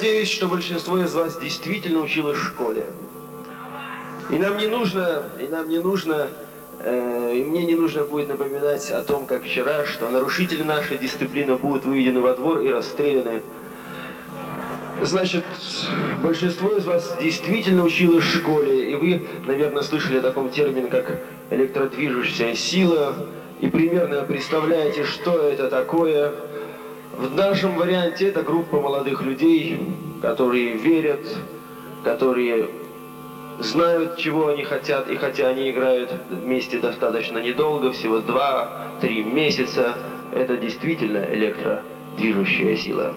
надеюсь, что большинство из вас действительно училось в школе. И мне не нужно будет напоминать о том, как вчера, что нарушители нашей дисциплины будут выведены во двор и расстреляны. Значит, большинство из вас действительно училось в школе, и вы, наверное, слышали о таком термине, как электродвижущая сила, и примерно представляете, что это такое. В нашем варианте это группа молодых людей, которые верят, которые знают, чего они хотят, и хотя они играют вместе достаточно недолго, всего 2-3 месяца, это действительно электродвижущая сила.